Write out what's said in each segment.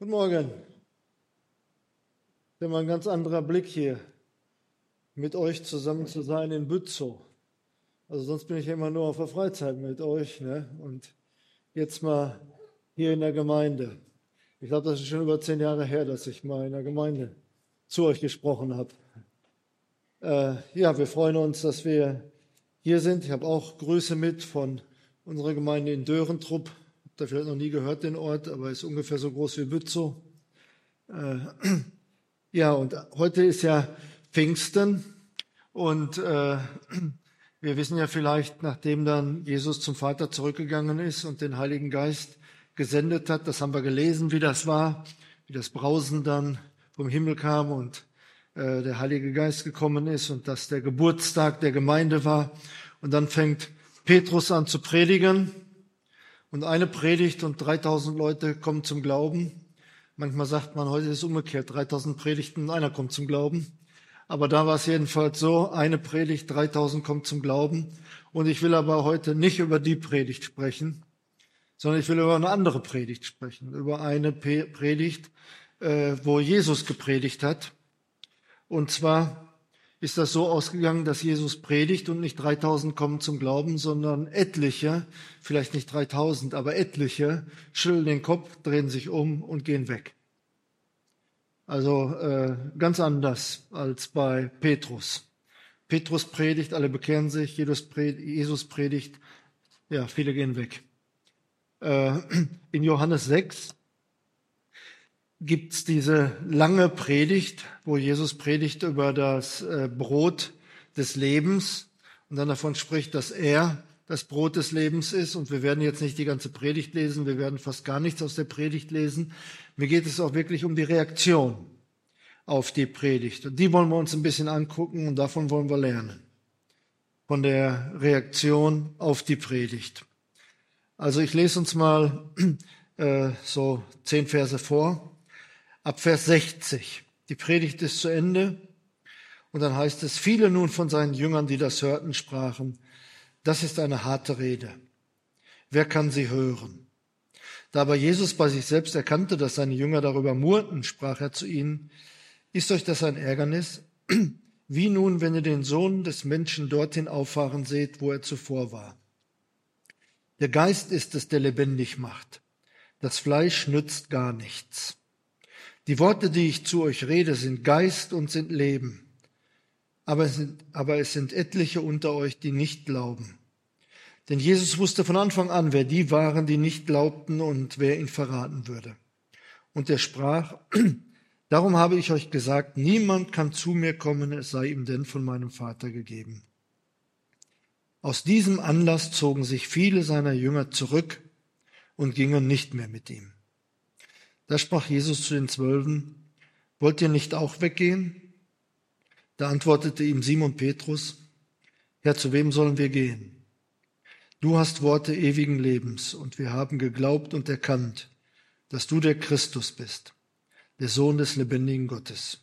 Guten Morgen. Das ist mal ein ganz anderer Blick hier, mit euch zusammen zu sein in Bützow. Also sonst bin ich immer nur auf der Freizeit mit euch, ne? Und jetzt mal hier in der Gemeinde. Ich glaube, das ist schon über 10 Jahre her, dass ich mal in der Gemeinde zu euch gesprochen habe. Ja, wir freuen uns, dass wir hier sind. Ich habe auch Grüße mit von unserer Gemeinde in Dörentrup. Habt ihr vielleicht noch nie gehört, den Ort, aber ist ungefähr so groß wie Bützow. Ja, und heute ist ja Pfingsten und wir wissen ja vielleicht, nachdem dann Jesus zum Vater zurückgegangen ist und den Heiligen Geist gesendet hat, das haben wir gelesen, wie das war, wie das Brausen dann vom Himmel kam und der Heilige Geist gekommen ist und dass der Geburtstag der Gemeinde war. Und dann fängt Petrus an zu predigen und eine Predigt und 3000 Leute kommen zum Glauben. Manchmal sagt man, heute ist es umgekehrt, 3000 Predigten, einer kommt zum Glauben. Aber da war es jedenfalls so, eine Predigt, 3000 kommt zum Glauben. Und ich will aber heute nicht über die Predigt sprechen, sondern ich will über eine andere Predigt sprechen, über eine Predigt, wo Jesus gepredigt hat. Und zwar ist das so ausgegangen, dass Jesus predigt und nicht 3000 kommen zum Glauben, sondern etliche, vielleicht nicht 3000, aber etliche, schütteln den Kopf, drehen sich um und gehen weg. Also ganz anders als bei Petrus. Petrus predigt, alle bekehren sich, Jesus predigt, ja, viele gehen weg. In Johannes 6 gibt's diese lange Predigt, wo Jesus predigt über das Brot des Lebens und dann davon spricht, dass er das Brot des Lebens ist. Und wir werden jetzt nicht die ganze Predigt lesen, wir werden fast gar nichts aus der Predigt lesen. Mir geht es auch wirklich um die Reaktion auf die Predigt. Und die wollen wir uns ein bisschen angucken und davon wollen wir lernen. Von der Reaktion auf die Predigt. Also ich lese uns mal so 10 Verse vor. Ab Vers 60. Die Predigt ist zu Ende. Und dann heißt es, viele nun von seinen Jüngern, die das hörten, sprachen, das ist eine harte Rede. Wer kann sie hören? Da aber Jesus bei sich selbst erkannte, dass seine Jünger darüber murrten, sprach er zu ihnen, ist euch das ein Ärgernis? Wie nun, wenn ihr den Sohn des Menschen dorthin auffahren seht, wo er zuvor war? Der Geist ist es, der lebendig macht. Das Fleisch nützt gar nichts. Die Worte, die ich zu euch rede, sind Geist und sind Leben. Aber es sind etliche unter euch, die nicht glauben. Denn Jesus wusste von Anfang an, wer die waren, die nicht glaubten und wer ihn verraten würde. Und er sprach, darum habe ich euch gesagt, niemand kann zu mir kommen, es sei ihm denn von meinem Vater gegeben. Aus diesem Anlass zogen sich viele seiner Jünger zurück und gingen nicht mehr mit ihm. Da sprach Jesus zu den 12, wollt ihr nicht auch weggehen? Da antwortete ihm Simon Petrus, Herr, zu wem sollen wir gehen? Du hast Worte ewigen Lebens und wir haben geglaubt und erkannt, dass du der Christus bist, der Sohn des lebendigen Gottes.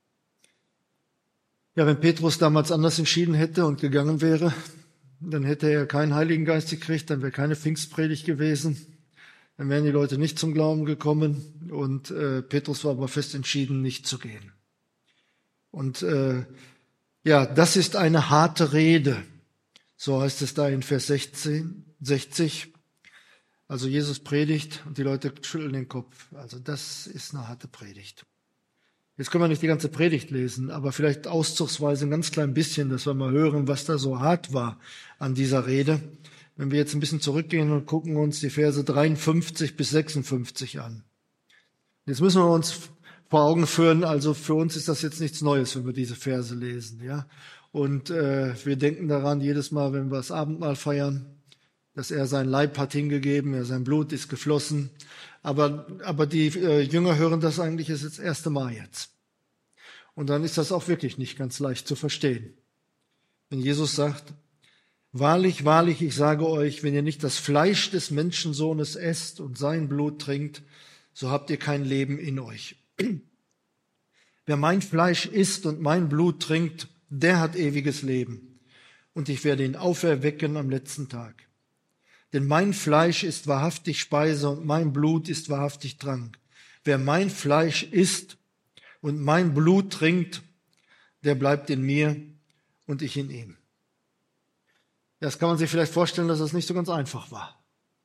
Ja, wenn Petrus damals anders entschieden hätte und gegangen wäre, dann hätte er keinen Heiligen Geist gekriegt, dann wäre keine Pfingstpredigt gewesen. Dann wären die Leute nicht zum Glauben gekommen und Petrus war aber fest entschieden, nicht zu gehen. Und ja, das ist eine harte Rede. So heißt es da in Vers 60. Also Jesus predigt und die Leute schütteln den Kopf. Also das ist eine harte Predigt. Jetzt können wir nicht die ganze Predigt lesen, aber vielleicht auszugsweise ein ganz klein bisschen, dass wir mal hören, was da so hart war an dieser Rede. Wenn wir jetzt ein bisschen zurückgehen und gucken uns die Verse 53 bis 56 an. Jetzt müssen wir uns vor Augen führen, also für uns ist das jetzt nichts Neues, wenn wir diese Verse lesen, ja. Und wir denken daran jedes Mal, wenn wir das Abendmahl feiern, dass er sein Leib hat hingegeben, sein Blut ist geflossen. Aber die Jünger hören das eigentlich das erste Mal jetzt. Und dann ist das auch wirklich nicht ganz leicht zu verstehen. Wenn Jesus sagt, wahrlich, wahrlich, ich sage euch, wenn ihr nicht das Fleisch des Menschensohnes esst und sein Blut trinkt, so habt ihr kein Leben in euch. Wer mein Fleisch isst und mein Blut trinkt, der hat ewiges Leben. Und ich werde ihn auferwecken am letzten Tag. Denn mein Fleisch ist wahrhaftig Speise und mein Blut ist wahrhaftig Trank. wer mein Fleisch isst und mein Blut trinkt, der bleibt in mir und ich in ihm. Das kann man sich vielleicht vorstellen, dass das nicht so ganz einfach war.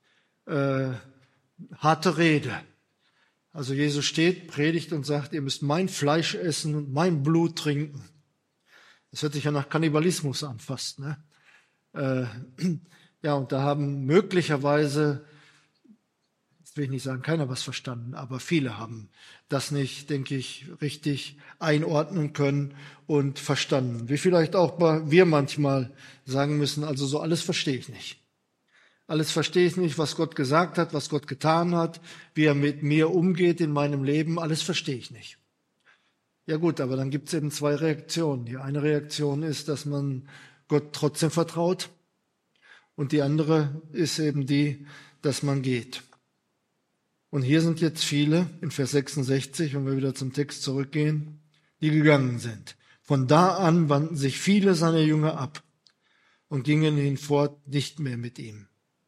Harte Rede. Also Jesus steht, predigt und sagt, ihr müsst mein Fleisch essen und mein Blut trinken. Das hört sich ja nach Kannibalismus an fast, ne? Ja, und da haben möglicherweise, jetzt will ich nicht sagen, keiner was verstanden, aber viele haben das nicht, denke ich, richtig einordnen können und verstanden. Wie vielleicht auch wir manchmal sagen müssen, also so alles verstehe ich nicht. Alles verstehe ich nicht, was Gott gesagt hat, was Gott getan hat, wie er mit mir umgeht in meinem Leben, alles verstehe ich nicht. Ja gut, aber dann gibt es eben zwei Reaktionen. Die eine Reaktion ist, dass man Gott trotzdem vertraut und die andere ist eben die, dass man geht. Und hier sind jetzt viele, in Vers 66, wenn wir wieder zum Text zurückgehen, die gegangen sind. Von da an wandten sich viele seiner Jünger ab und gingen hinfort nicht mehr mit ihm.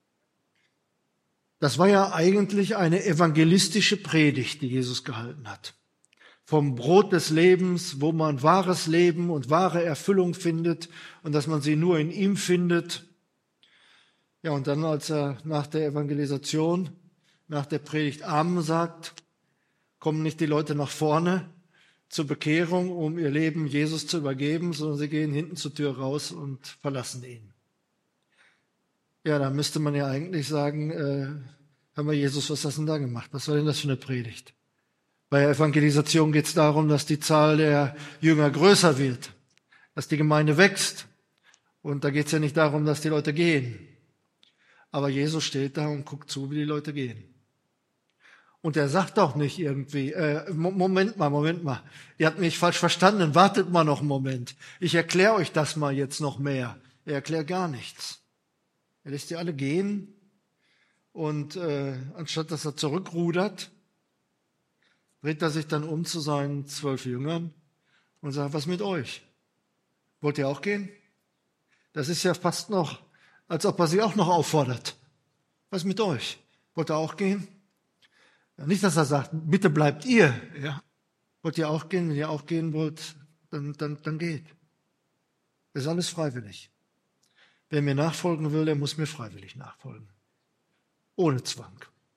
Das war ja eigentlich eine evangelistische Predigt, die Jesus gehalten hat. Vom Brot des Lebens, wo man wahres Leben und wahre Erfüllung findet und dass man sie nur in ihm findet. Ja, und dann, als er nach der Evangelisation, nach der Predigt Amen sagt, kommen nicht die Leute nach vorne zur Bekehrung, um ihr Leben Jesus zu übergeben, sondern sie gehen hinten zur Tür raus und verlassen ihn. Ja, da müsste man ja eigentlich sagen, hör mal Jesus, was hast du denn da gemacht? Was war denn das für eine Predigt? Bei der Evangelisation geht es darum, dass die Zahl der Jünger größer wird, dass die Gemeinde wächst. Und da geht es ja nicht darum, dass die Leute gehen. Aber Jesus steht da und guckt zu, wie die Leute gehen. Und er sagt auch nicht irgendwie, Moment mal, ihr habt mich falsch verstanden, wartet mal noch einen Moment. Ich erkläre euch das mal jetzt noch mehr. Er erklärt gar nichts. Er lässt die alle gehen und anstatt dass er zurückrudert, dreht er sich dann um zu seinen 12 Jüngern und sagt, was mit euch? Wollt ihr auch gehen? Das ist ja fast noch, als ob er sie auch noch auffordert. Was mit euch? Wollt ihr auch gehen? Ja, nicht, dass er sagt, bitte bleibt ihr. Ja. Wollt ihr auch gehen? Wenn ihr auch gehen wollt, dann geht. Das ist alles freiwillig. Wer mir nachfolgen will, der muss mir freiwillig nachfolgen. Ohne Zwang.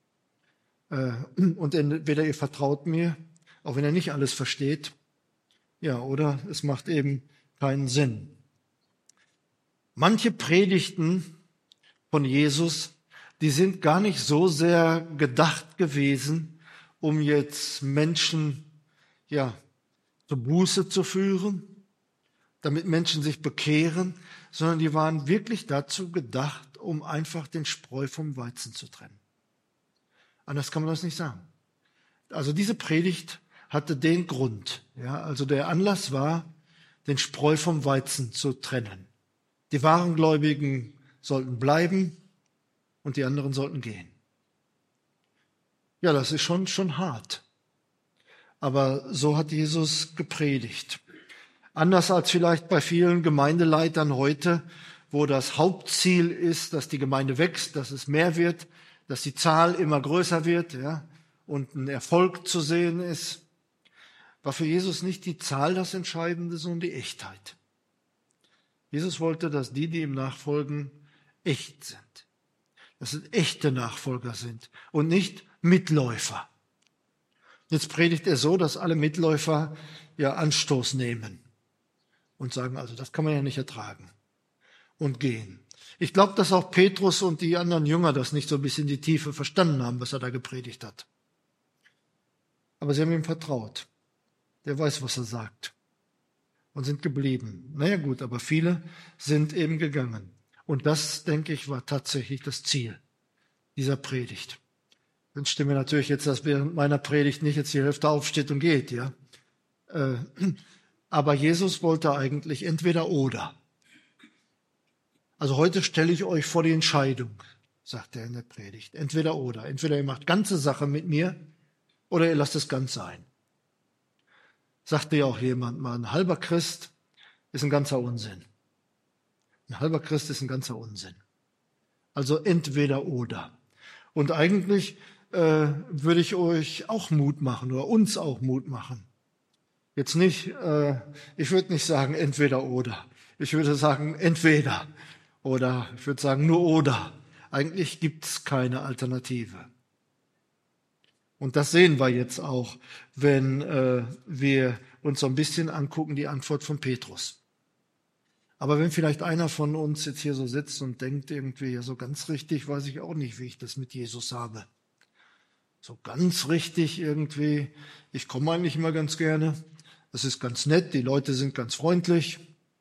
Und entweder ihr vertraut mir, auch wenn ihr nicht alles versteht, ja, oder es macht eben keinen Sinn. Manche Predigten von Jesus, die sind gar nicht so sehr gedacht gewesen, um jetzt Menschen, ja, zur Buße zu führen, damit Menschen sich bekehren, sondern die waren wirklich dazu gedacht, um einfach den Spreu vom Weizen zu trennen. Anders kann man das nicht sagen. Also diese Predigt hatte den Grund. Ja, also der Anlass war, den Spreu vom Weizen zu trennen. Die wahren Gläubigen sollten bleiben und die anderen sollten gehen. Ja, das ist schon hart. Aber so hat Jesus gepredigt. Anders als vielleicht bei vielen Gemeindeleitern heute, wo das Hauptziel ist, dass die Gemeinde wächst, dass es mehr wird, dass die Zahl immer größer wird, ja, und ein Erfolg zu sehen ist, war für Jesus nicht die Zahl das Entscheidende, sondern die Echtheit. Jesus wollte, dass die ihm nachfolgen, echt sind. Dass es echte Nachfolger sind und nicht Mitläufer. Jetzt predigt er so, dass alle Mitläufer ja Anstoß nehmen und sagen, also das kann man ja nicht ertragen und gehen. Ich glaube, dass auch Petrus und die anderen Jünger das nicht so bis in die Tiefe verstanden haben, was er da gepredigt hat. Aber sie haben ihm vertraut. Der weiß, was er sagt. Und sind geblieben. Naja gut, aber viele sind eben gegangen. Und das, denke ich, war tatsächlich das Ziel dieser Predigt. Ich wünschte mir natürlich jetzt, dass während meiner Predigt nicht jetzt die Hälfte aufsteht und geht, ja. Aber Jesus wollte eigentlich entweder oder. Also heute stelle ich euch vor die Entscheidung, sagt er in der Predigt. Entweder oder. Entweder ihr macht ganze Sache mit mir oder ihr lasst es ganz sein. Sagte ja auch jemand mal, ein halber Christ ist ein ganzer Unsinn. Ein halber Christ ist ein ganzer Unsinn. Also entweder oder. Und eigentlich würde ich euch auch Mut machen oder uns auch Mut machen. Jetzt nicht, ich würde nicht sagen entweder oder. Ich würde sagen entweder oder ich würde sagen nur oder. Eigentlich gibt es keine Alternative. Und das sehen wir jetzt auch, wenn wir uns so ein bisschen angucken, die Antwort von Petrus. Aber wenn vielleicht einer von uns jetzt hier so sitzt und denkt irgendwie, ja, so ganz richtig weiß ich auch nicht, wie ich das mit Jesus habe. So ganz richtig irgendwie, ich komme eigentlich immer ganz gerne. Das ist ganz nett, die Leute sind ganz freundlich.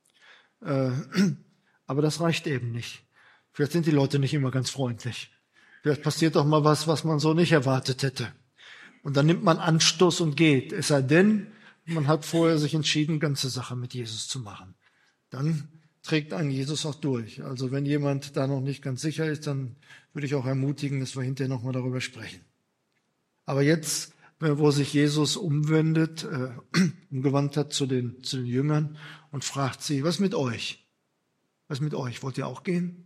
Aber das reicht eben nicht. Vielleicht sind die Leute nicht immer ganz freundlich. Vielleicht passiert doch mal was man so nicht erwartet hätte. Und dann nimmt man Anstoß und geht. Es sei denn, man hat vorher sich entschieden, ganze Sache mit Jesus zu machen. Dann trägt einen Jesus auch durch. Also wenn jemand da noch nicht ganz sicher ist, dann würde ich auch ermutigen, dass wir hinterher nochmal darüber sprechen. Aber jetzt, wo sich Jesus umgewandt hat zu den Jüngern und fragt sie, was mit euch? Was mit euch? Wollt ihr auch gehen?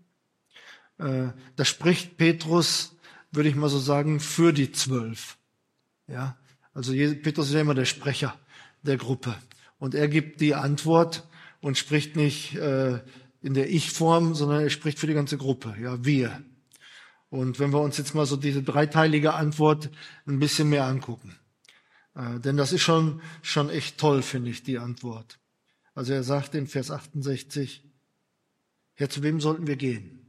Da spricht Petrus, würde ich mal so sagen, für die 12. Ja, also Petrus ist ja immer der Sprecher der Gruppe. Und er gibt die Antwort und spricht nicht in der Ich-Form, sondern er spricht für die ganze Gruppe. Ja, wir. Und wenn wir uns jetzt mal so diese dreiteilige Antwort ein bisschen mehr angucken. Denn das ist schon echt toll, finde ich, die Antwort. Also er sagt in Vers 68, Herr, zu wem sollten wir gehen?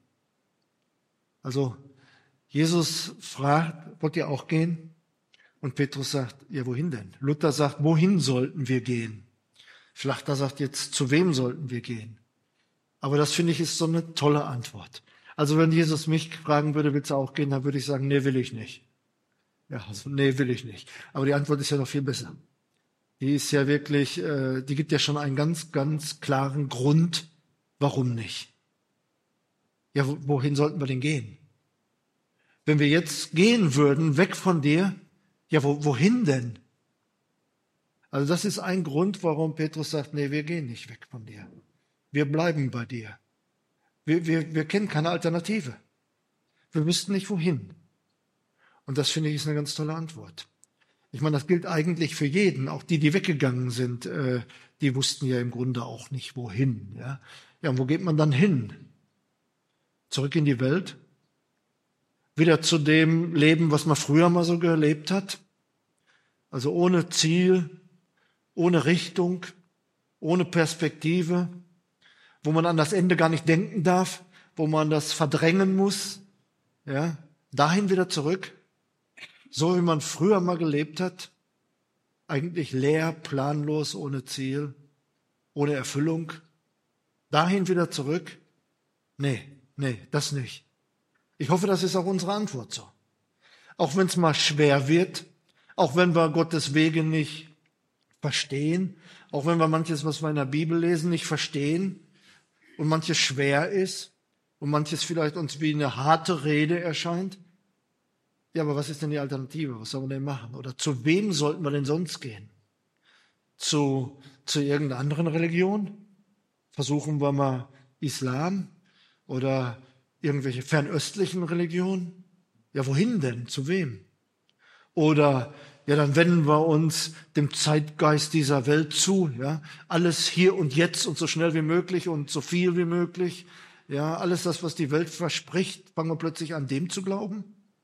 Also Jesus fragt, wollt ihr auch gehen? Und Petrus sagt, ja, wohin denn? Luther sagt, wohin sollten wir gehen? Schlachter sagt jetzt, zu wem sollten wir gehen? Aber das finde ich ist so eine tolle Antwort. Also wenn Jesus mich fragen würde, willst du auch gehen, dann würde ich sagen, nee, will ich nicht. Ja, also, nee, will ich nicht. Aber die Antwort ist ja noch viel besser. Die ist ja wirklich, die gibt ja schon einen ganz, ganz klaren Grund, warum nicht. Ja, wohin sollten wir denn gehen? Wenn wir jetzt gehen würden, weg von dir, ja, wohin denn? Also das ist ein Grund, warum Petrus sagt, nee, wir gehen nicht weg von dir. Wir bleiben bei dir. Wir kennen keine Alternative. Wir wüssten nicht, wohin. Und das, finde ich, ist eine ganz tolle Antwort. Ich meine, das gilt eigentlich für jeden. Auch die weggegangen sind, die wussten ja im Grunde auch nicht, wohin. Ja, und wo geht man dann hin? Zurück in die Welt? Wieder zu dem Leben, was man früher mal so gelebt hat? Also ohne Ziel, ohne Richtung, ohne Perspektive, wo man an das Ende gar nicht denken darf, wo man das verdrängen muss, ja, dahin wieder zurück, so wie man früher mal gelebt hat, eigentlich leer, planlos, ohne Ziel, ohne Erfüllung, dahin wieder zurück? Nee, das nicht. Ich hoffe, das ist auch unsere Antwort so. Auch wenn es mal schwer wird, auch wenn wir Gottes Wege nicht verstehen, auch wenn wir manches, was wir in der Bibel lesen, nicht verstehen und manches schwer ist und manches vielleicht uns wie eine harte Rede erscheint. Ja, aber was ist denn die Alternative? Was sollen wir denn machen? Oder zu wem sollten wir denn sonst gehen? Zu irgendeiner anderen Religion? Versuchen wir mal Islam oder irgendwelche fernöstlichen Religionen? Ja, wohin denn? Zu wem? Oder ja, dann wenden wir uns dem Zeitgeist dieser Welt zu, ja, alles hier und jetzt und so schnell wie möglich und so viel wie möglich, ja, alles das, was die Welt verspricht, fangen wir plötzlich an, dem zu glauben?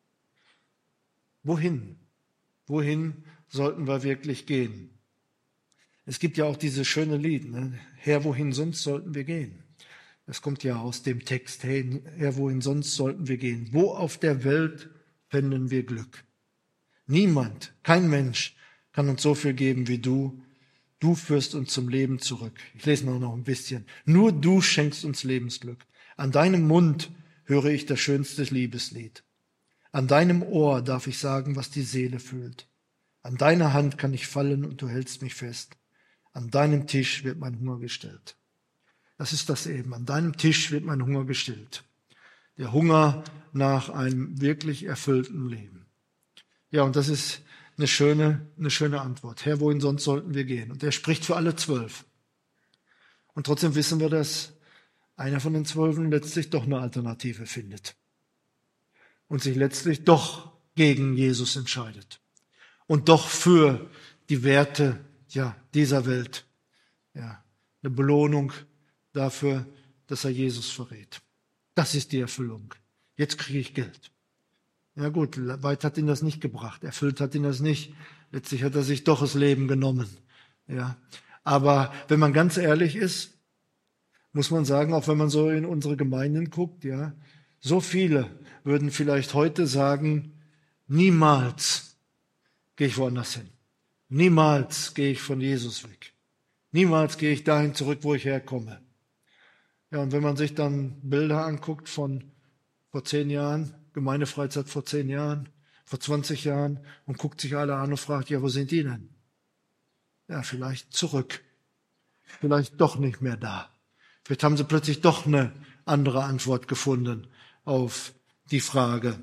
Wohin? Wohin sollten wir wirklich gehen? Es gibt ja auch dieses schöne Lied, ne? Herr, wohin sonst sollten wir gehen? Das kommt ja aus dem Text, hey, Herr, wohin sonst sollten wir gehen? Wo auf der Welt fänden wir Glück? Niemand, kein Mensch kann uns so viel geben wie du. Du führst uns zum Leben zurück. Ich lese noch ein bisschen. Nur du schenkst uns Lebensglück. An deinem Mund höre ich das schönste Liebeslied. An deinem Ohr darf ich sagen, was die Seele fühlt. An deiner Hand kann ich fallen und du hältst mich fest. An deinem Tisch wird mein Hunger gestillt. Das ist das eben. An deinem Tisch wird mein Hunger gestillt. Der Hunger nach einem wirklich erfüllten Leben. Ja, und das ist eine schöne Antwort. Herr, wohin sonst sollten wir gehen? Und er spricht für alle 12. Und trotzdem wissen wir, dass einer von den 12 letztlich doch eine Alternative findet. Und sich letztlich doch gegen Jesus entscheidet und doch für die Werte dieser Welt. Ja, eine Belohnung dafür, dass er Jesus verrät. Das ist die Erfüllung. Jetzt kriege ich Geld. Ja gut, weit hat ihn das nicht gebracht. Erfüllt hat ihn das nicht. Letztlich hat er sich doch das Leben genommen. Ja, aber wenn man ganz ehrlich ist, muss man sagen, auch wenn man so in unsere Gemeinden guckt, ja, so viele würden vielleicht heute sagen, niemals gehe ich woanders hin. Niemals gehe ich von Jesus weg. Niemals gehe ich dahin zurück, wo ich herkomme. Ja, und wenn man sich dann Bilder anguckt von vor 10 Jahren, Gemeindefreizeit vor 10 Jahren, vor 20 Jahren und guckt sich alle an und fragt, ja, wo sind die denn? Ja, vielleicht zurück. Vielleicht doch nicht mehr da. Vielleicht haben sie plötzlich doch eine andere Antwort gefunden auf die Frage.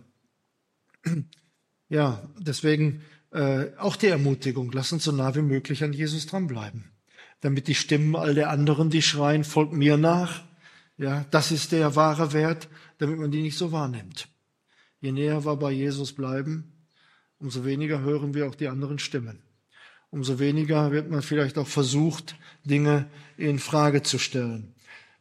Ja, deswegen auch die Ermutigung, lass uns so nah wie möglich an Jesus dranbleiben. Damit die Stimmen all der anderen, die schreien, folgt mir nach, ja, das ist der wahre Wert, damit man die nicht so wahrnimmt. Je näher wir bei Jesus bleiben, umso weniger hören wir auch die anderen Stimmen. Umso weniger wird man vielleicht auch versucht, Dinge in Frage zu stellen.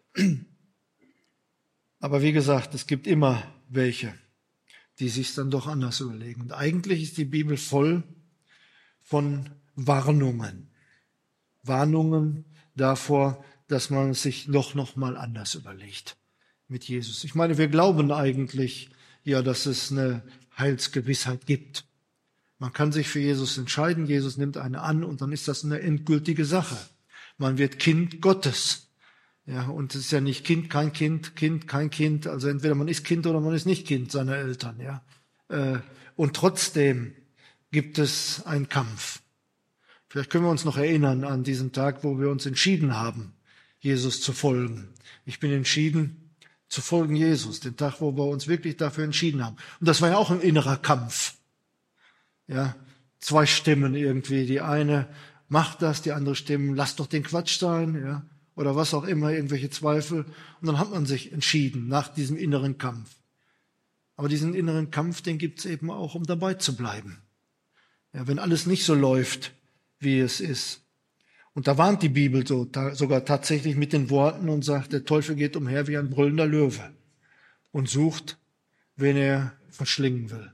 Aber wie gesagt, es gibt immer welche, die sich dann doch anders überlegen. Und eigentlich ist die Bibel voll von Warnungen. Warnungen davor, dass man es sich doch noch mal anders überlegt mit Jesus. Ich meine, wir glauben eigentlich ja, dass es eine Heilsgewissheit gibt. Man kann sich für Jesus entscheiden, Jesus nimmt einen an und dann ist das eine endgültige Sache. Man wird Kind Gottes. Ja, und es ist ja nicht Kind, kein Kind, Kind, kein Kind. Also entweder man ist Kind oder man ist nicht Kind seiner Eltern. Ja. Und trotzdem gibt es einen Kampf. Vielleicht können wir uns noch erinnern an diesen Tag, wo wir uns entschieden haben, Jesus zu folgen. Ich bin entschieden zu folgen Jesus, den Tag, wo wir uns wirklich dafür entschieden haben. Und das war ja auch ein innerer Kampf. Ja, 2 Stimmen irgendwie. Die eine macht das, die andere Stimmen, lass doch den Quatsch sein, ja, oder was auch immer, irgendwelche Zweifel. Und dann hat man sich entschieden nach diesem inneren Kampf. Aber diesen inneren Kampf, den gibt es eben auch, um dabei zu bleiben. Ja, wenn alles nicht so läuft, wie es ist. Und da warnt die Bibel sogar tatsächlich mit den Worten und sagt, der Teufel geht umher wie ein brüllender Löwe und sucht, wen er verschlingen will.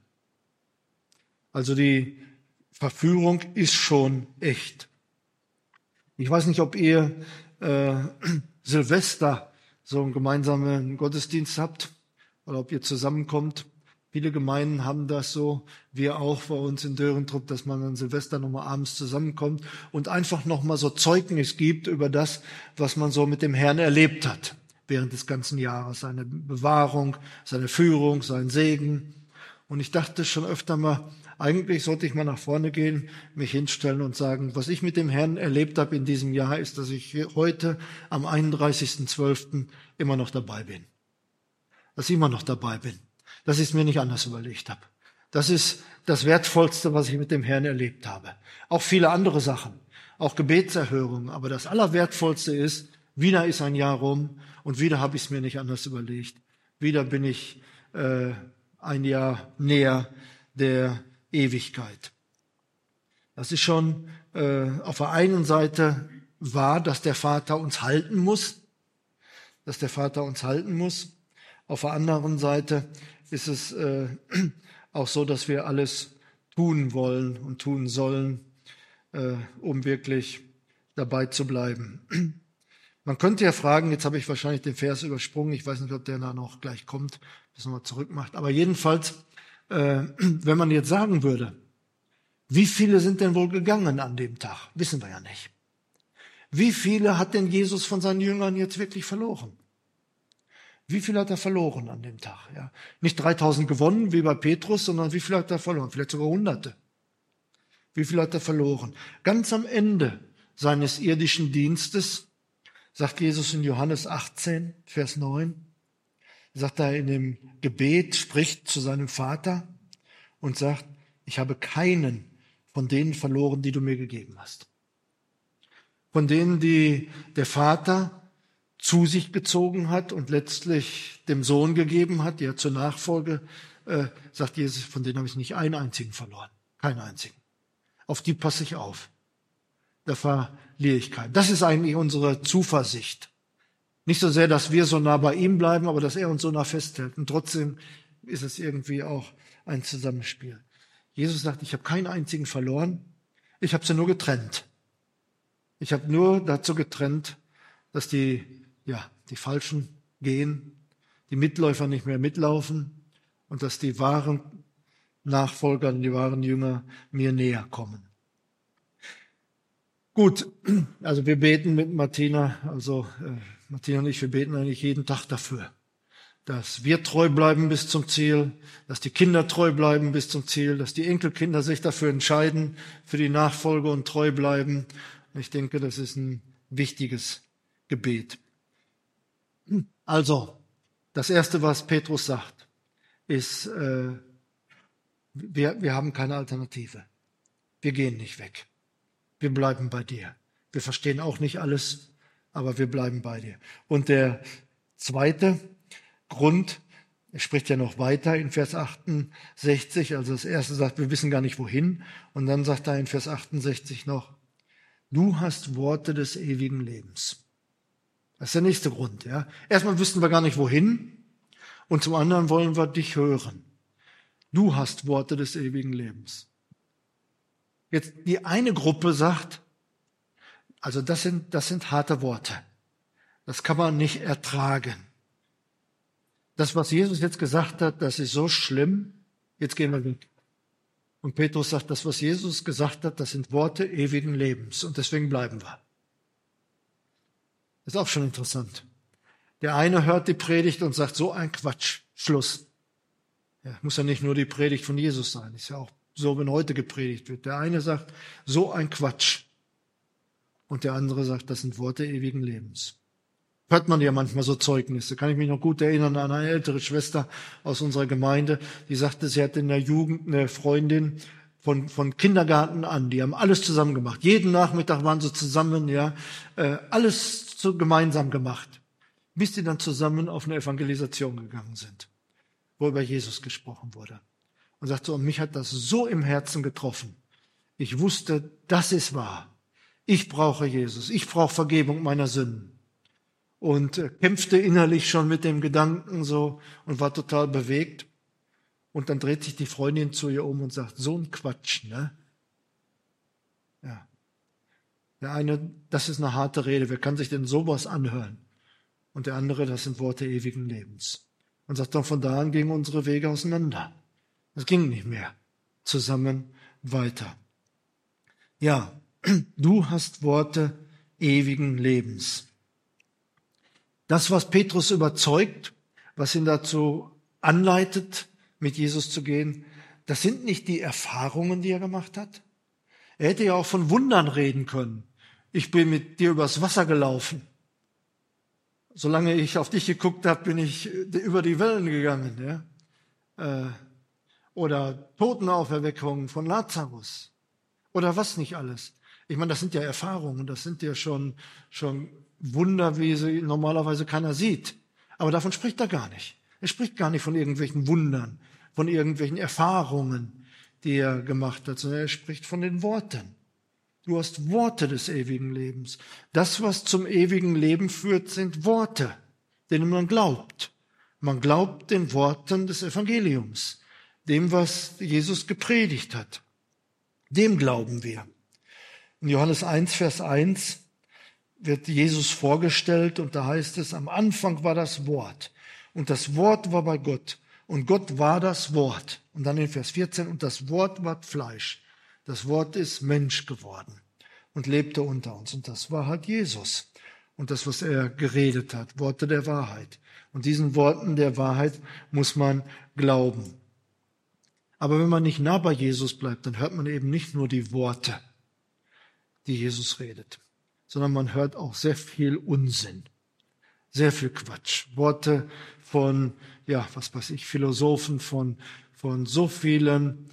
Also die Verführung ist schon echt. Ich weiß nicht, ob ihr Silvester so einen gemeinsamen Gottesdienst habt oder ob ihr zusammenkommt. Viele Gemeinden haben das so, wir auch bei uns in Dörentrup, dass man an Silvester nochmal abends zusammenkommt und einfach nochmal so Zeugnis gibt über das, was man so mit dem Herrn erlebt hat während des ganzen Jahres. Seine Bewahrung, seine Führung, sein Segen. Und ich dachte schon öfter mal, eigentlich sollte ich mal nach vorne gehen, mich hinstellen und sagen, was ich mit dem Herrn erlebt habe in diesem Jahr, ist, dass ich heute am 31.12. immer noch dabei bin. Dass ich immer noch dabei bin. Dass ich es mir nicht anders überlegt habe. Das ist das Wertvollste, was ich mit dem Herrn erlebt habe. Auch viele andere Sachen, auch Gebetserhörungen. Aber das Allerwertvollste ist, wieder ist ein Jahr rum und wieder habe ich es mir nicht anders überlegt. Wieder bin ich ein Jahr näher der Ewigkeit. Das ist schon auf der einen Seite wahr, dass der Vater uns halten muss. Dass der Vater uns halten muss. Auf der anderen Seite ist es auch so, dass wir alles tun wollen und tun sollen, um wirklich dabei zu bleiben. Man könnte ja fragen, jetzt habe ich wahrscheinlich den Vers übersprungen, ich weiß nicht, ob der da noch gleich kommt, das nochmal zurückmacht, aber jedenfalls, wenn man jetzt sagen würde, wie viele sind denn wohl gegangen an dem Tag? Wissen wir ja nicht. Wie viele hat denn Jesus von seinen Jüngern jetzt wirklich verloren? Wie viel hat er verloren an dem Tag? Ja, nicht 3000 gewonnen wie bei Petrus, sondern wie viel hat er verloren? Vielleicht sogar Hunderte. Wie viel hat er verloren? Ganz am Ende seines irdischen Dienstes sagt Jesus in Johannes 18, Vers 9, sagt er in dem Gebet, spricht zu seinem Vater und sagt, ich habe keinen von denen verloren, die du mir gegeben hast. Von denen, die der Vater zu sich gezogen hat und letztlich dem Sohn gegeben hat, der zur Nachfolge, sagt Jesus, von denen habe ich nicht einen einzigen verloren. Keinen einzigen. Auf die passe ich auf. Da verliere ich keinen. Das ist eigentlich unsere Zuversicht. Nicht so sehr, dass wir so nah bei ihm bleiben, aber dass er uns so nah festhält. Und trotzdem ist es irgendwie auch ein Zusammenspiel. Jesus sagt, ich habe keinen einzigen verloren. Ich habe sie nur getrennt. Ich habe nur dazu getrennt, dass die Falschen gehen, die Mitläufer nicht mehr mitlaufen und dass die wahren Nachfolger und die wahren Jünger mir näher kommen. Gut, also wir beten mit Martina, Martina und ich, wir beten eigentlich jeden Tag dafür, dass wir treu bleiben bis zum Ziel, dass die Kinder treu bleiben bis zum Ziel, dass die Enkelkinder sich dafür entscheiden, für die Nachfolge und treu bleiben. Und ich denke, das ist ein wichtiges Gebet. Also, das Erste, was Petrus sagt, ist, wir haben keine Alternative. Wir gehen nicht weg. Wir bleiben bei dir. Wir verstehen auch nicht alles, aber wir bleiben bei dir. Und der zweite Grund, er spricht ja noch weiter in Vers 68, also das erste sagt, wir wissen gar nicht wohin. Und dann sagt er in Vers 68 noch, du hast Worte des ewigen Lebens. Das ist der nächste Grund. Ja. Erstmal wissen wir gar nicht wohin und zum anderen wollen wir dich hören. Du hast Worte des ewigen Lebens. Jetzt die eine Gruppe sagt, also das sind harte Worte. Das kann man nicht ertragen. Das, was Jesus jetzt gesagt hat, das ist so schlimm, jetzt gehen wir weg. Und Petrus sagt, das, was Jesus gesagt hat, das sind Worte ewigen Lebens und deswegen bleiben wir. Das ist auch schon interessant. Der eine hört die Predigt und sagt, so ein Quatsch, Schluss. Ja, muss ja nicht nur die Predigt von Jesus sein, ist ja auch so, wenn heute gepredigt wird. Der eine sagt, so ein Quatsch. Und der andere sagt, das sind Worte ewigen Lebens. Hört man ja manchmal so Zeugnisse. Kann ich mich noch gut erinnern an eine ältere Schwester aus unserer Gemeinde, die sagte, sie hatte in der Jugend eine Freundin von Kindergarten an. Die haben alles zusammen gemacht. Jeden Nachmittag waren sie zusammen, alles so gemeinsam gemacht. Bis sie dann zusammen auf eine Evangelisation gegangen sind, wo über Jesus gesprochen wurde. Und sagt so, und mich hat das so im Herzen getroffen. Ich wusste, das ist wahr. Ich brauche Jesus. Ich brauche Vergebung meiner Sünden. Und kämpfte innerlich schon mit dem Gedanken so und war total bewegt. Und dann dreht sich die Freundin zu ihr um und sagt, so ein Quatsch, ne? Ja. Der eine, das ist eine harte Rede. Wer kann sich denn sowas anhören? Und der andere, das sind Worte ewigen Lebens. Und sagt dann, von da an gingen unsere Wege auseinander. Es ging nicht mehr zusammen weiter. Ja, du hast Worte ewigen Lebens. Das, was Petrus überzeugt, was ihn dazu anleitet, mit Jesus zu gehen, das sind nicht die Erfahrungen, die er gemacht hat. Er hätte ja auch von Wundern reden können. Ich bin mit dir übers Wasser gelaufen. Solange ich auf dich geguckt habe, bin ich über die Wellen gegangen. Ja? Oder Totenauferweckungen von Lazarus. Oder was nicht alles. Ich meine, das sind ja Erfahrungen, das sind ja schon Wunder, wie sie normalerweise keiner sieht. Aber davon spricht er gar nicht. Er spricht gar nicht von irgendwelchen Wundern, von irgendwelchen Erfahrungen, die er gemacht hat, sondern er spricht von den Worten. Du hast Worte des ewigen Lebens. Das, was zum ewigen Leben führt, sind Worte, denen man glaubt. Man glaubt den Worten des Evangeliums, dem, was Jesus gepredigt hat. Dem glauben wir. In Johannes 1, Vers 1 wird Jesus vorgestellt und da heißt es, am Anfang war das Wort und das Wort war bei Gott und Gott war das Wort. Und dann in Vers 14, und das Wort ward Fleisch. Das Wort ist Mensch geworden und lebte unter uns. Und das war halt Jesus. Und das, was er geredet hat, Worte der Wahrheit. Und diesen Worten der Wahrheit muss man glauben. Aber wenn man nicht nah bei Jesus bleibt, dann hört man eben nicht nur die Worte, die Jesus redet, sondern man hört auch sehr viel Unsinn, sehr viel Quatsch. Worte von, Philosophen, von so vielen,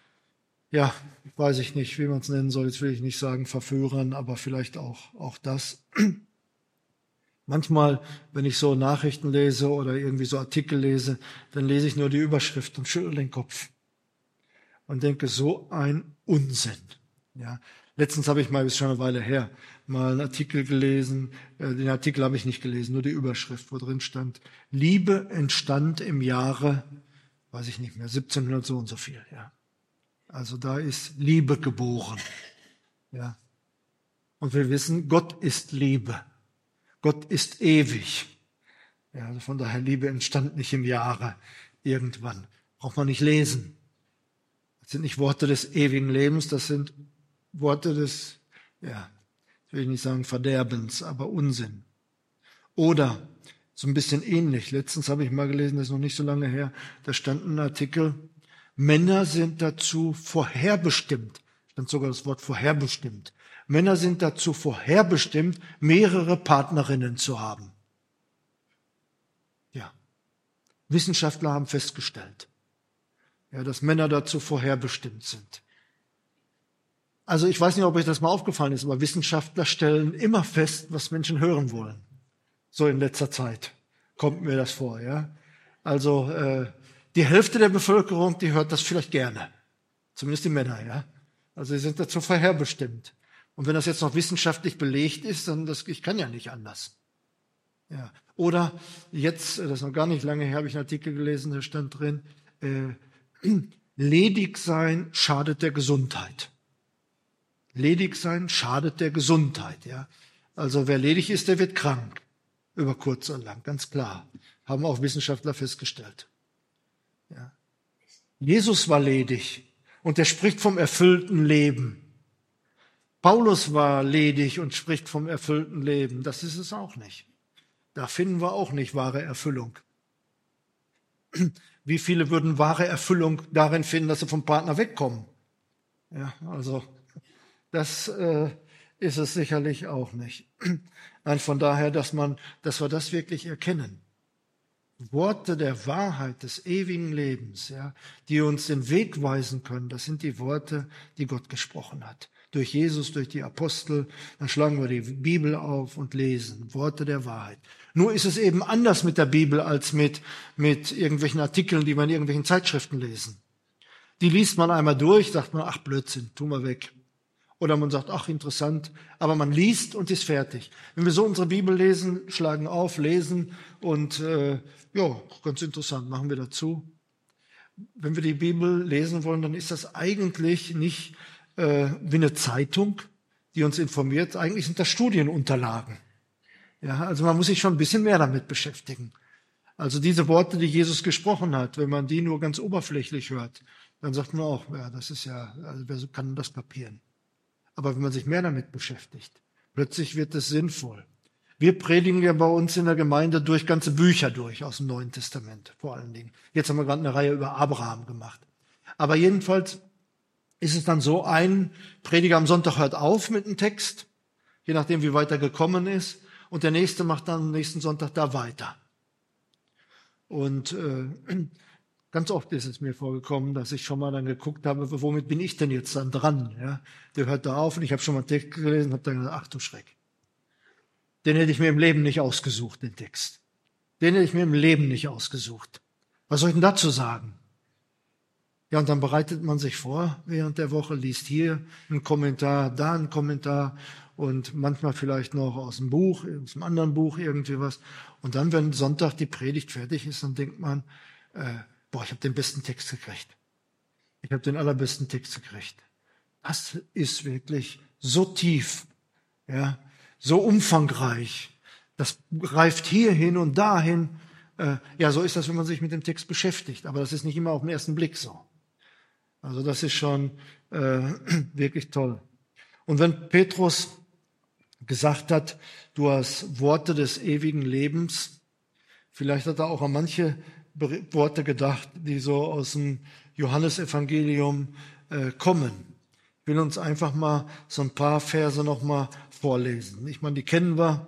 weiß ich nicht, wie man es nennen soll, jetzt will ich nicht sagen Verführern, aber vielleicht auch das. Manchmal, wenn ich so Nachrichten lese oder irgendwie so Artikel lese, dann lese ich nur die Überschrift und schüttle den Kopf und denke, so ein Unsinn. Ja. Letztens habe ich mal, ist schon eine Weile her, mal einen Artikel gelesen. Den Artikel habe ich nicht gelesen, nur die Überschrift, wo drin stand, Liebe entstand im Jahre, weiß ich nicht mehr, 1700 so und so viel. Ja. Also da ist Liebe geboren. Ja. Und wir wissen, Gott ist Liebe. Gott ist ewig. Ja, also von daher, Liebe entstand nicht im Jahre irgendwann. Braucht man nicht lesen. Das sind nicht Worte des ewigen Lebens, das sind Worte des, ja, ich will nicht sagen Verderbens, aber Unsinn. Oder so ein bisschen ähnlich. Letztens habe ich mal gelesen, das ist noch nicht so lange her, da stand ein Artikel, Männer sind dazu vorherbestimmt, stand sogar das Wort vorherbestimmt. Männer sind dazu vorherbestimmt, mehrere Partnerinnen zu haben. Ja. Wissenschaftler haben festgestellt, ja, dass Männer dazu vorherbestimmt sind. Also ich weiß nicht, ob euch das mal aufgefallen ist, aber Wissenschaftler stellen immer fest, was Menschen hören wollen. So in letzter Zeit kommt mir das vor. Ja? Also die Hälfte der Bevölkerung, die hört das vielleicht gerne. Zumindest die Männer. Ja? Also sie sind dazu vorherbestimmt. Und wenn das jetzt noch wissenschaftlich belegt ist, dann ich kann ja nicht anders. Ja. Oder jetzt, das ist noch gar nicht lange her, habe ich einen Artikel gelesen, da stand drin, ledig sein schadet der Gesundheit. Ledig sein schadet der Gesundheit. Ja. Also wer ledig ist, der wird krank. Über kurz oder lang, ganz klar. Haben auch Wissenschaftler festgestellt. Ja. Jesus war ledig und er spricht vom erfüllten Leben. Paulus war ledig und spricht vom erfüllten Leben. Das ist es auch nicht. Da finden wir auch nicht wahre Erfüllung. Wie viele würden wahre Erfüllung darin finden, dass sie vom Partner wegkommen? Ja, also das ist es sicherlich auch nicht. Von daher, dass wir das wirklich erkennen. Worte der Wahrheit, des ewigen Lebens, ja, die uns den Weg weisen können, das sind die Worte, die Gott gesprochen hat. Durch Jesus, durch die Apostel, dann schlagen wir die Bibel auf und lesen. Worte der Wahrheit. Nur ist es eben anders mit der Bibel als mit irgendwelchen Artikeln, die wir in irgendwelchen Zeitschriften lesen. Die liest man einmal durch, sagt man, ach Blödsinn, tun wir weg. Oder man sagt, ach interessant, aber man liest und ist fertig. Wenn wir so unsere Bibel lesen, schlagen auf, lesen und ja, ganz interessant, machen wir dazu. Wenn wir die Bibel lesen wollen, dann ist das eigentlich nicht wie eine Zeitung, die uns informiert. Eigentlich sind das Studienunterlagen. Ja, also man muss sich schon ein bisschen mehr damit beschäftigen. Also diese Worte, die Jesus gesprochen hat, wenn man die nur ganz oberflächlich hört, dann sagt man auch, ja, das ist ja, also wer kann das kapieren? Aber wenn man sich mehr damit beschäftigt, plötzlich wird es sinnvoll. Wir predigen ja bei uns in der Gemeinde durch ganze Bücher durch, aus dem Neuen Testament vor allen Dingen. Jetzt haben wir gerade eine Reihe über Abraham gemacht. Aber jedenfalls ist es dann so, ein Prediger am Sonntag hört auf mit einem Text, je nachdem wie weit er gekommen ist, und der nächste macht dann am nächsten Sonntag da weiter. Und ganz oft ist es mir vorgekommen, dass ich schon mal dann geguckt habe, womit bin ich denn jetzt dann dran? Ja? Der hört da auf und ich habe schon mal einen Text gelesen und habe dann gesagt, ach du Schreck. Den hätte ich mir im Leben nicht ausgesucht, den Text. Den hätte ich mir im Leben nicht ausgesucht. Was soll ich denn dazu sagen? Ja, und dann bereitet man sich vor während der Woche, liest hier einen Kommentar, da einen Kommentar und manchmal vielleicht noch aus dem Buch, aus einem anderen Buch irgendwie was. Und dann, wenn Sonntag die Predigt fertig ist, dann denkt man, boah, ich habe den besten Text gekriegt. Ich habe den allerbesten Text gekriegt. Das ist wirklich so tief, ja, so umfangreich. Das greift hierhin und dahin. Ja, so ist das, wenn man sich mit dem Text beschäftigt. Aber das ist nicht immer auf den ersten Blick so. Also das ist schon wirklich toll. Und wenn Petrus gesagt hat, du hast Worte des ewigen Lebens, vielleicht hat er auch an manche Worte gedacht, die so aus dem Johannesevangelium kommen. Ich will uns einfach mal so ein paar Verse noch mal vorlesen. Ich meine, die kennen wir,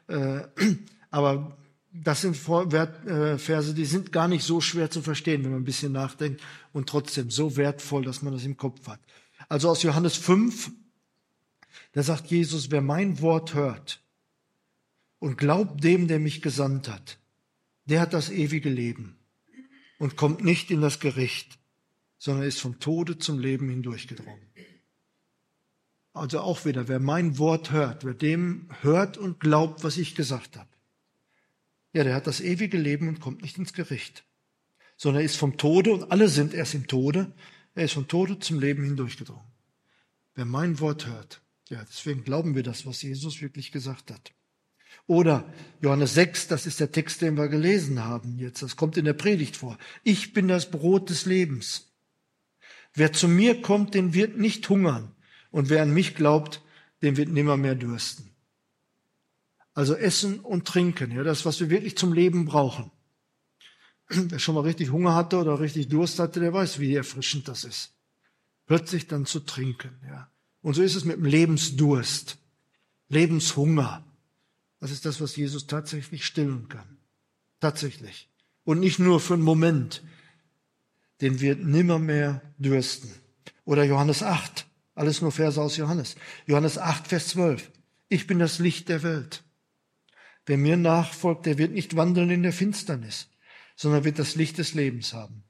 aber das sind Verse, die sind gar nicht so schwer zu verstehen, wenn man ein bisschen nachdenkt und trotzdem so wertvoll, dass man das im Kopf hat. Also aus Johannes 5, da sagt Jesus, wer mein Wort hört und glaubt dem, der mich gesandt hat, der hat das ewige Leben und kommt nicht in das Gericht, sondern ist vom Tode zum Leben hindurchgedrungen. Also auch wieder, wer mein Wort hört, wer dem hört und glaubt, was ich gesagt habe, ja, der hat das ewige Leben und kommt nicht ins Gericht, sondern er ist vom Tode, und alle sind erst im Tode, er ist vom Tode zum Leben hindurchgedrungen. Wer mein Wort hört, ja, deswegen glauben wir das, was Jesus wirklich gesagt hat. Oder Johannes 6, das ist der Text, den wir gelesen haben jetzt, das kommt in der Predigt vor. Ich bin das Brot des Lebens. Wer zu mir kommt, den wird nicht hungern. Und wer an mich glaubt, den wird nimmermehr dürsten. Also Essen und Trinken, ja, das, was wir wirklich zum Leben brauchen. Wer schon mal richtig Hunger hatte oder richtig Durst hatte, der weiß, wie erfrischend das ist. Plötzlich dann zu trinken, ja. Und so ist es mit dem Lebensdurst, Lebenshunger. Das ist das, was Jesus tatsächlich stillen kann. Tatsächlich. Und nicht nur für einen Moment. Den wird nimmermehr dürsten. Oder Johannes 8. Alles nur Verse aus Johannes. Johannes 8, Vers 12. Ich bin das Licht der Welt. Wer mir nachfolgt, der wird nicht wandeln in der Finsternis, sondern wird das Licht des Lebens haben.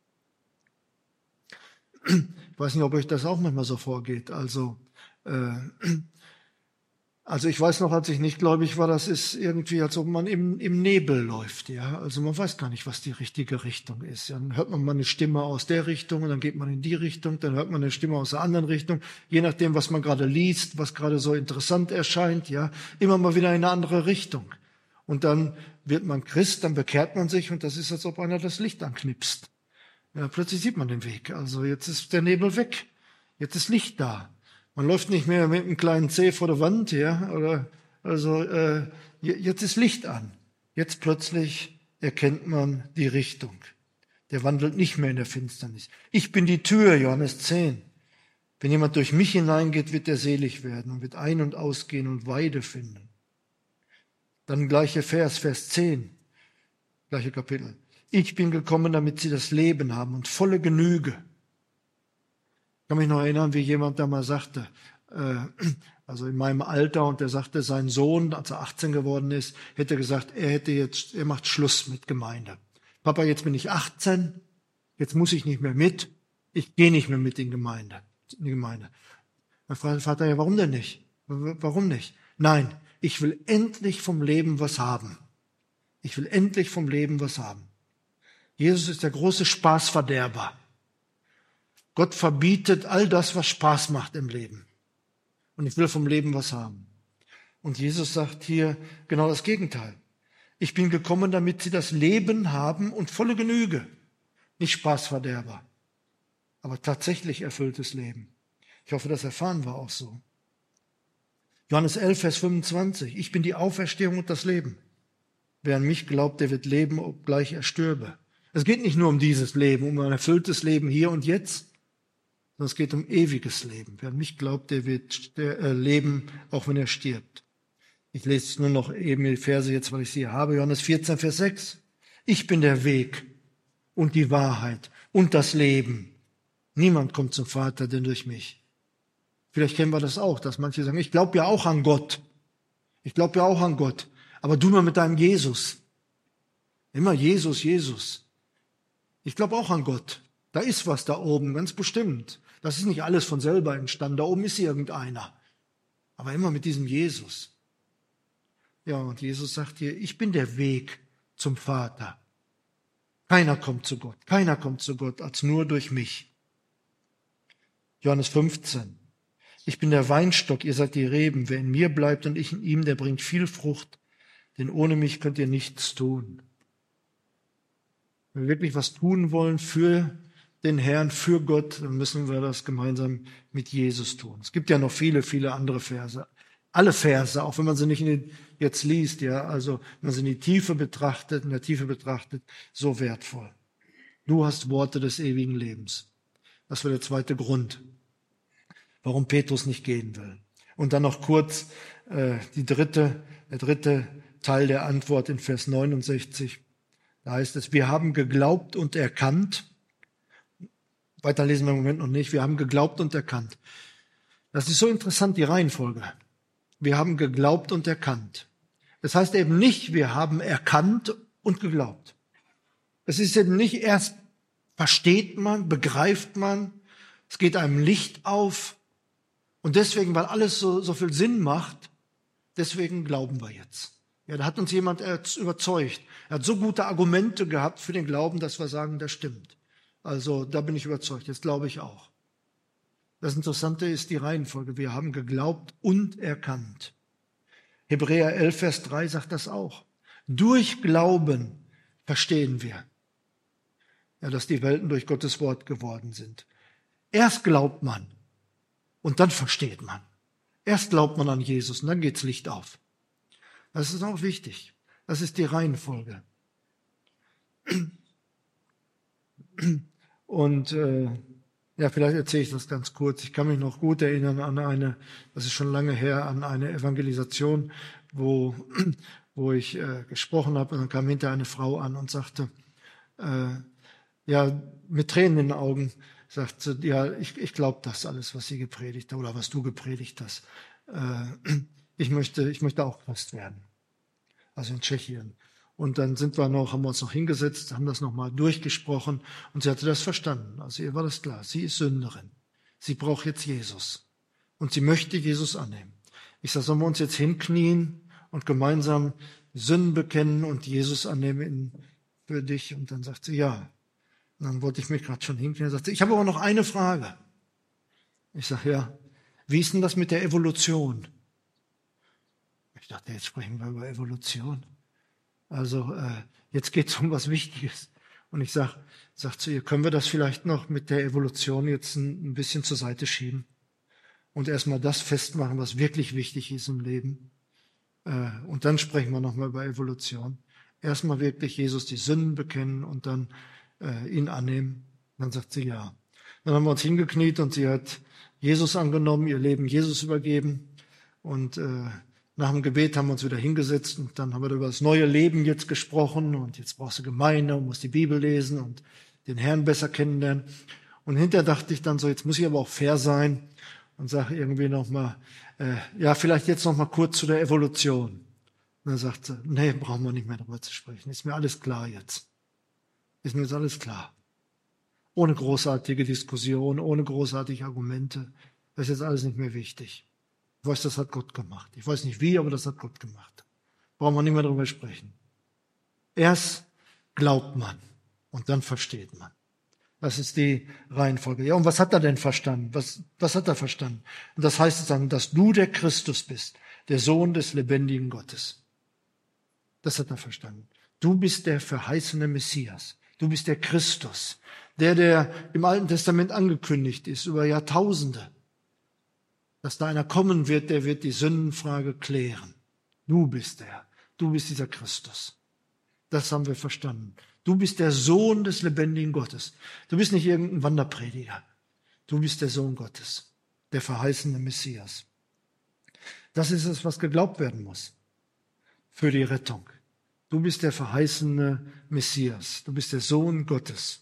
Ich weiß nicht, ob euch das auch manchmal so vorgeht. Also ich weiß noch, als ich nicht gläubig war, das ist irgendwie, als ob man im Nebel läuft. Ja, also man weiß gar nicht, was die richtige Richtung ist. Dann hört man mal eine Stimme aus der Richtung und dann geht man in die Richtung, dann hört man eine Stimme aus der anderen Richtung, je nachdem, was man gerade liest, was gerade so interessant erscheint. Ja, immer mal wieder in eine andere Richtung. Und dann wird man Christ, dann bekehrt man sich und das ist, als ob einer das Licht anknipst. Ja, plötzlich sieht man den Weg. Also jetzt ist der Nebel weg, jetzt ist Licht da. Man läuft nicht mehr mit einem kleinen Zeh vor der Wand, ja, jetzt ist Licht an. Jetzt plötzlich erkennt man die Richtung. Der wandelt nicht mehr in der Finsternis. Ich bin die Tür, Johannes 10. Wenn jemand durch mich hineingeht, wird er selig werden und wird ein- und ausgehen und Weide finden. Dann gleiche Vers 10, gleiche Kapitel. Ich bin gekommen, damit sie das Leben haben und volle Genüge. Ich kann mich noch erinnern, wie jemand da mal sagte, also in meinem Alter, und der sagte, sein Sohn, als er 18 geworden ist, hätte gesagt, er macht Schluss mit Gemeinde. Papa, jetzt bin ich 18, jetzt muss ich nicht mehr mit, ich gehe nicht mehr mit in die Gemeinde. Mein Vater, ja, warum denn nicht? Warum nicht? Nein, ich will endlich vom Leben was haben. Ich will endlich vom Leben was haben. Jesus ist der große Spaßverderber. Gott verbietet all das, was Spaß macht im Leben. Und ich will vom Leben was haben. Und Jesus sagt hier genau das Gegenteil. Ich bin gekommen, damit sie das Leben haben und volle Genüge. Nicht Spaßverderber, aber tatsächlich erfülltes Leben. Ich hoffe, das erfahren wir auch so. Johannes 11, Vers 25. Ich bin die Auferstehung und das Leben. Wer an mich glaubt, der wird leben, obgleich er stürbe. Es geht nicht nur um dieses Leben, um ein erfülltes Leben hier und jetzt, sondern es geht um ewiges Leben. Wer an mich glaubt, der wird leben, auch wenn er stirbt. Ich lese nur noch eben die Verse jetzt, weil ich sie habe. Johannes 14, Vers 6. Ich bin der Weg und die Wahrheit und das Leben. Niemand kommt zum Vater, denn durch mich. Vielleicht kennen wir das auch, dass manche sagen, ich glaube ja auch an Gott. Ich glaube ja auch an Gott. Aber du nur mit deinem Jesus. Immer Jesus, Jesus. Ich glaube auch an Gott. Da ist was da oben, ganz bestimmt. Das ist nicht alles von selber entstanden. Da oben ist irgendeiner. Aber immer mit diesem Jesus. Ja, und Jesus sagt hier, ich bin der Weg zum Vater. Keiner kommt zu Gott als nur durch mich. Johannes 15. Ich bin der Weinstock, ihr seid die Reben. Wer in mir bleibt und ich in ihm, der bringt viel Frucht. Denn ohne mich könnt ihr nichts tun. Wenn wir wirklich was tun wollen für den Herrn, für Gott, dann müssen wir das gemeinsam mit Jesus tun. Es gibt ja noch viele, viele andere Verse. Alle Verse, auch wenn man sie nicht jetzt liest, ja, also wenn man sie in der Tiefe betrachtet, so wertvoll. Du hast Worte des ewigen Lebens. Das war der zweite Grund, warum Petrus nicht gehen will. Und dann noch kurz der dritte Teil der Antwort in Vers 69. Da heißt es, wir haben geglaubt und erkannt. Weiter lesen wir im Moment noch nicht. Wir haben geglaubt und erkannt. Das ist so interessant, die Reihenfolge. Wir haben geglaubt und erkannt. Das heißt eben nicht, wir haben erkannt und geglaubt. Es ist eben nicht erst versteht man, begreift man, es geht einem Licht auf und deswegen, weil alles so viel Sinn macht, deswegen glauben wir jetzt. Ja, da hat uns jemand überzeugt. Er hat so gute Argumente gehabt für den Glauben, dass wir sagen, das stimmt. Also da bin ich überzeugt, jetzt glaube ich auch. Das Interessante ist die Reihenfolge. Wir haben geglaubt und erkannt. Hebräer 11, Vers 3 sagt das auch. Durch Glauben verstehen wir, ja, dass die Welten durch Gottes Wort geworden sind. Erst glaubt man und dann versteht man. Erst glaubt man an Jesus und dann geht's Licht auf. Das ist auch wichtig. Das ist die Reihenfolge. Und ja, vielleicht erzähle ich das ganz kurz. Ich kann mich noch gut erinnern an das ist schon lange her, an eine Evangelisation, wo ich gesprochen habe. Und dann kam hinterher eine Frau an und sagte, ja, mit Tränen in den Augen, sagte, ja, ich glaube das alles, was sie gepredigt hat oder was du gepredigt hast. Ich möchte auch Christ werden. Also in Tschechien. Und dann haben wir uns noch hingesetzt, haben das nochmal durchgesprochen und sie hatte das verstanden. Also ihr war das klar. Sie ist Sünderin. Sie braucht jetzt Jesus. Und sie möchte Jesus annehmen. Ich sage, sollen wir uns jetzt hinknien und gemeinsam Sünden bekennen und Jesus annehmen für dich? Und dann sagt sie, ja. Und dann wollte ich mich gerade schon hinknien. Sagt sie, ich habe aber noch eine Frage. Ich sage, ja, wie ist denn das mit der Evolution? Ich dachte, jetzt sprechen wir über Evolution. Also jetzt geht es um was Wichtiges. Und ich sag zu ihr, können wir das vielleicht noch mit der Evolution jetzt ein bisschen zur Seite schieben und erstmal das festmachen, was wirklich wichtig ist im Leben. Und dann sprechen wir nochmal über Evolution. Erstmal wirklich Jesus die Sünden bekennen und dann ihn annehmen. Dann sagt sie ja. Dann haben wir uns hingekniet und sie hat Jesus angenommen, ihr Leben Jesus übergeben. Und nach dem Gebet haben wir uns wieder hingesetzt und dann haben wir über das neue Leben jetzt gesprochen und jetzt brauchst du Gemeinde und musst die Bibel lesen und den Herrn besser kennenlernen. Und hinterher dachte ich dann so, jetzt muss ich aber auch fair sein und sage irgendwie nochmal, ja, vielleicht jetzt nochmal kurz zu der Evolution. Und dann sagt sie, nee, brauchen wir nicht mehr darüber zu sprechen. Ist mir alles klar jetzt. Ist mir jetzt alles klar. Ohne großartige Diskussion, ohne großartige Argumente. Das ist jetzt alles nicht mehr wichtig. Ich weiß, das hat Gott gemacht. Ich weiß nicht wie, aber das hat Gott gemacht. Brauchen wir nicht mehr darüber sprechen. Erst glaubt man und dann versteht man. Das ist die Reihenfolge. Ja, und was hat er denn verstanden? Was hat er verstanden? Und das heißt dann, dass du der Christus bist, der Sohn des lebendigen Gottes. Das hat er verstanden. Du bist der verheißene Messias. Du bist der Christus, der im Alten Testament angekündigt ist, über Jahrtausende. Dass da einer kommen wird, der wird die Sündenfrage klären. Du bist dieser Christus. Das haben wir verstanden. Du bist der Sohn des lebendigen Gottes. Du bist nicht irgendein Wanderprediger. Du bist der Sohn Gottes, der verheißene Messias. Das ist es, was geglaubt werden muss für die Rettung. Du bist der verheißene Messias. Du bist der Sohn Gottes.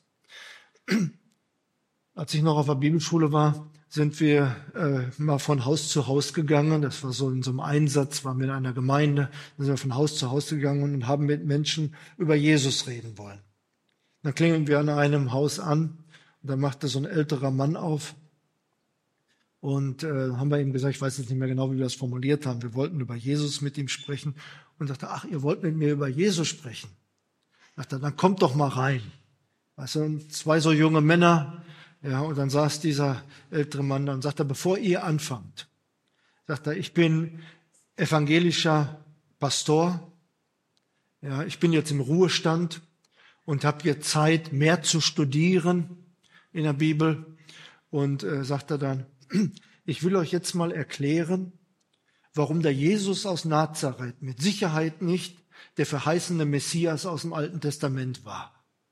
Als ich noch auf der Bibelschule war, sind wir mal von Haus zu Haus gegangen. Das war so in so einem Einsatz, waren wir in einer Gemeinde. Dann sind wir von Haus zu Haus gegangen und haben mit Menschen über Jesus reden wollen. Dann klingeln wir an einem Haus an und da machte so ein älterer Mann auf. Und haben wir ihm gesagt, ich weiß jetzt nicht mehr genau, wie wir das formuliert haben. Wir wollten über Jesus mit ihm sprechen und sagte, ach, ihr wollt mit mir über Jesus sprechen. Sagte, dann kommt doch mal rein. Weißt du, zwei so junge Männer, ja, und dann saß dieser ältere Mann da und sagte, bevor ihr anfangt, sagt er, ich bin evangelischer Pastor, ja, ich bin jetzt im Ruhestand und habe hier Zeit, mehr zu studieren in der Bibel. Und sagt er dann, ich will euch jetzt mal erklären, warum der Jesus aus Nazareth mit Sicherheit nicht der verheißene Messias aus dem Alten Testament war.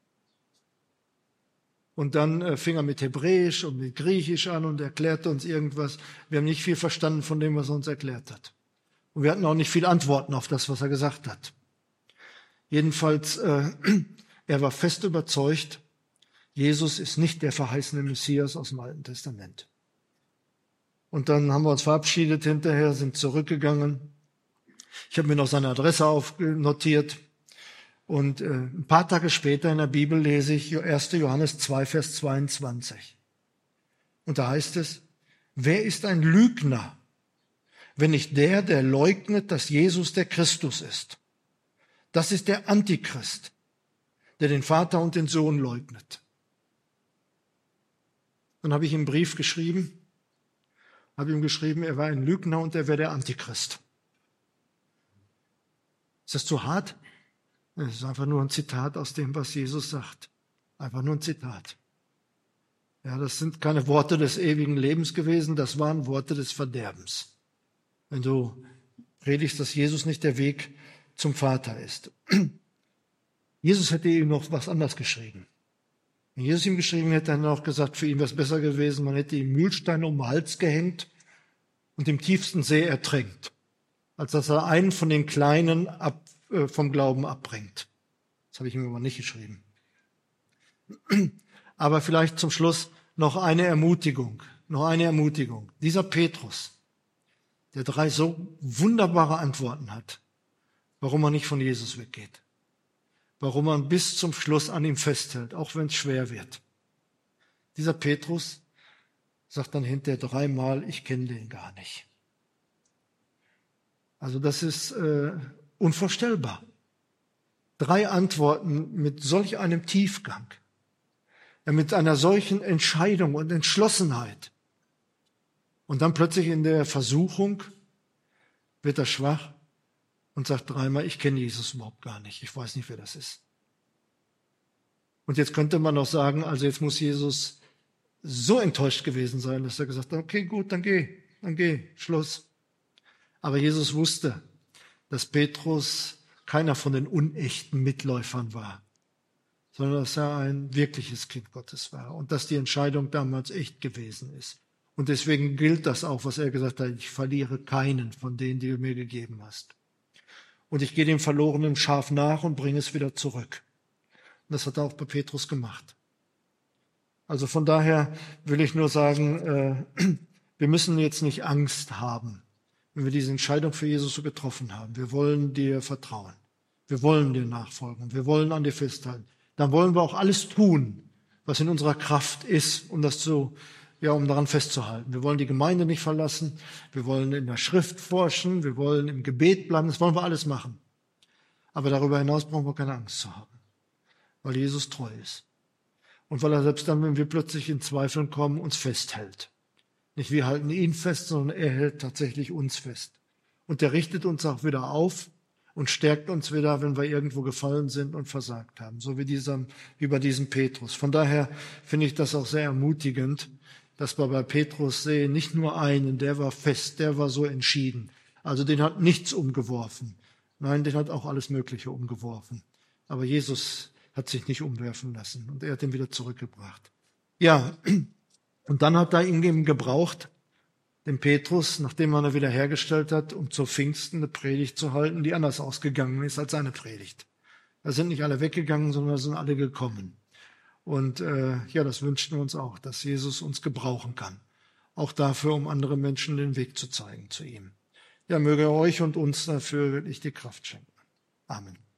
Und dann fing er mit Hebräisch und mit Griechisch an und erklärte uns irgendwas. Wir haben nicht viel verstanden von dem, was er uns erklärt hat. Und wir hatten auch nicht viel Antworten auf das, was er gesagt hat. Jedenfalls, er war fest überzeugt, Jesus ist nicht der verheißene Messias aus dem Alten Testament. Und dann haben wir uns verabschiedet hinterher, sind zurückgegangen. Ich habe mir noch seine Adresse aufnotiert. Und ein paar Tage später in der Bibel lese ich 1. Johannes 2, Vers 22. Und da heißt es, wer ist ein Lügner, wenn nicht der leugnet, dass Jesus der Christus ist? Das ist der Antichrist, der den Vater und den Sohn leugnet. Dann habe ich ihm einen Brief geschrieben, er war ein Lügner und er wäre der Antichrist. Ist das zu hart? Es ist einfach nur ein Zitat aus dem, was Jesus sagt. Einfach nur ein Zitat. Ja, das sind keine Worte des ewigen Lebens gewesen, das waren Worte des Verderbens. Wenn du predigst, dass Jesus nicht der Weg zum Vater ist. Jesus hätte ihm noch was anderes geschrieben. Wenn Jesus ihm geschrieben hätte, hätte er noch gesagt, für ihn wäre es besser gewesen, man hätte ihm Mühlsteine um den Hals gehängt und im tiefsten See ertränkt, als dass er einen von den Kleinen vom Glauben abbringt. Das habe ich ihm aber nicht geschrieben. Aber vielleicht zum Schluss noch eine Ermutigung. Dieser Petrus, der 3 so wunderbare Antworten hat, warum er nicht von Jesus weggeht. Warum er bis zum Schluss an ihm festhält, auch wenn es schwer wird. Dieser Petrus sagt dann hinterher 3-mal, ich kenne den gar nicht. Also das ist unvorstellbar. 3 Antworten mit solch einem Tiefgang, ja, mit einer solchen Entscheidung und Entschlossenheit. Und dann plötzlich in der Versuchung wird er schwach und sagt 3-mal, ich kenne Jesus überhaupt gar nicht, ich weiß nicht, wer das ist. Und jetzt könnte man noch sagen, also jetzt muss Jesus so enttäuscht gewesen sein, dass er gesagt hat, okay, gut, dann geh, Schluss. Aber Jesus wusste, dass Petrus keiner von den unechten Mitläufern war, sondern dass er ein wirkliches Kind Gottes war und dass die Entscheidung damals echt gewesen ist. Und deswegen gilt das auch, was er gesagt hat, ich verliere keinen von denen, die du mir gegeben hast. Und ich gehe dem verlorenen Schaf nach und bringe es wieder zurück. Und das hat er auch bei Petrus gemacht. Also von daher will ich nur sagen, wir müssen jetzt nicht Angst haben, wenn wir diese Entscheidung für Jesus so getroffen haben. Wir wollen dir vertrauen. Wir wollen dir nachfolgen. Wir wollen an dir festhalten. Dann wollen wir auch alles tun, was in unserer Kraft ist, um um daran festzuhalten. Wir wollen die Gemeinde nicht verlassen. Wir wollen in der Schrift forschen. Wir wollen im Gebet bleiben. Das wollen wir alles machen. Aber darüber hinaus brauchen wir keine Angst zu haben, weil Jesus treu ist. Und weil er selbst dann, wenn wir plötzlich in Zweifeln kommen, uns festhält. Nicht wir halten ihn fest, sondern er hält tatsächlich uns fest. Und er richtet uns auch wieder auf und stärkt uns wieder, wenn wir irgendwo gefallen sind und versagt haben. So wie bei diesem Petrus. Von daher finde ich das auch sehr ermutigend, dass wir bei Petrus sehen, nicht nur einen, der war fest, der war so entschieden. Also den hat nichts umgeworfen. Nein, den hat auch alles Mögliche umgeworfen. Aber Jesus hat sich nicht umwerfen lassen und er hat ihn wieder zurückgebracht. Ja, und dann hat er ihn gebraucht, den Petrus, nachdem er ihn wiederhergestellt hat, um zur Pfingsten eine Predigt zu halten, die anders ausgegangen ist als seine Predigt. Da sind nicht alle weggegangen, sondern da sind alle gekommen. Und das wünschen wir uns auch, dass Jesus uns gebrauchen kann. Auch dafür, um anderen Menschen den Weg zu zeigen zu ihm. Ja, möge er euch und uns dafür wirklich die Kraft schenken. Amen.